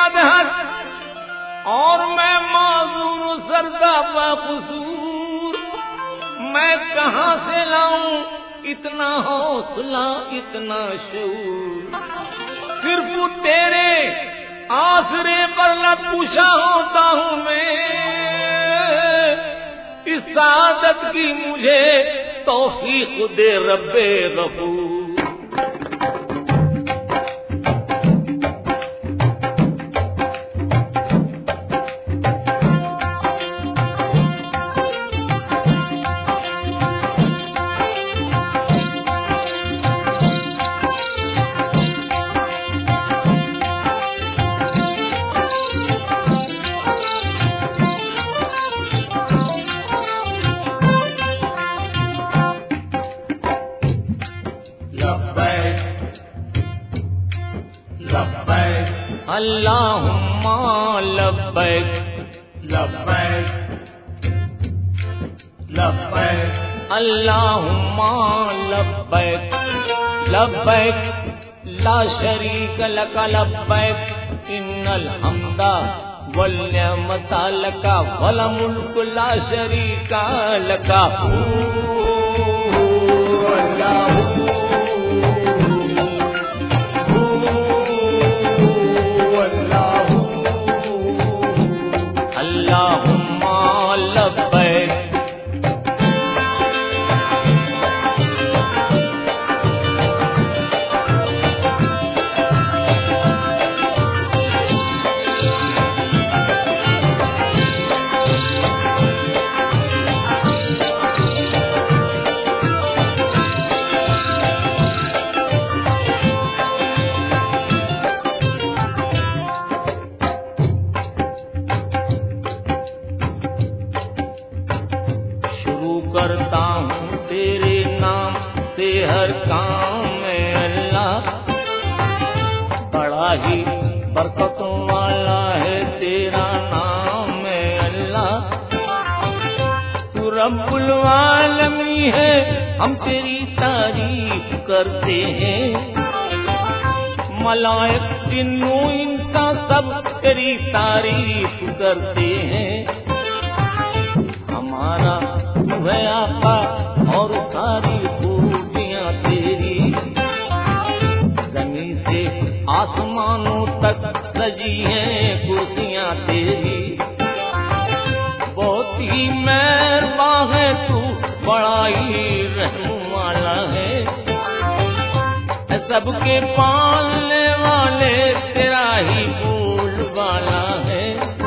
مدحت اور میں معذور سردا بقصور، میں کہاں سے لاؤں اتنا حوصلہ اتنا شعور، صرف تیرے آسرے پر لپوشا ہوتا ہوں میں، اس سعادت کی مجھے توفیق دے رب غفور۔ اللہم لبیک لبیک لبیک اللہم لبیک لبیک لا شریک لک لبیک ان الحمد والنعمت لک والملک لا شریک لک اللہم لبیک۔ کرتا ہوں تیرے نام سے ہر کام میں اللہ، بڑا ہی برکتوں والا ہے تیرا نام ہے اللہ، تو رب العالمین ہے ہم تیری تعریف کرتے ہیں، ملائک جن و انسان سب تیری تعریف کرتے ہیں، ہمارا ہے آقا اور ساری خوبیاں تیری، زمین سے آسمانوں تک سجی ہیں کرسیاں تیری، بہت ہی مہربان ہے تو بڑا ہی رحم والا ہے، سب کے پالنے والے تیرا ہی بول والا ہے،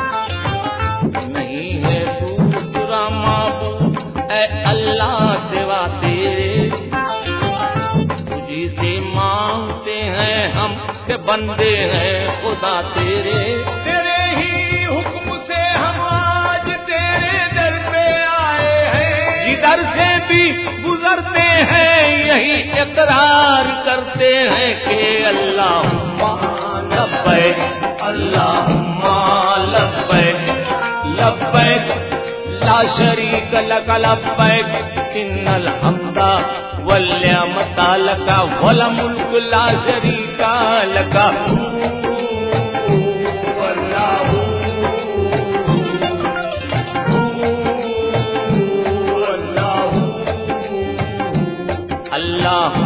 نہیں ہے دوسرا معبود اے اللہ سوا تیرے، تجھی سے مانگتے ہیں ہم کہ بندے ہیں خدا تیرے، تیرے ہی حکم سے ہم آج تیرے در پہ آئے ہیں، جدھر سے بھی گزرتے ہیں یہی اقرار کرتے ہیں کہ اللہم لبیک اللہم لبیک لبیک لا شریک لک لبیک ان الحمد والنعمت لک والملک لا شریک لک اللہ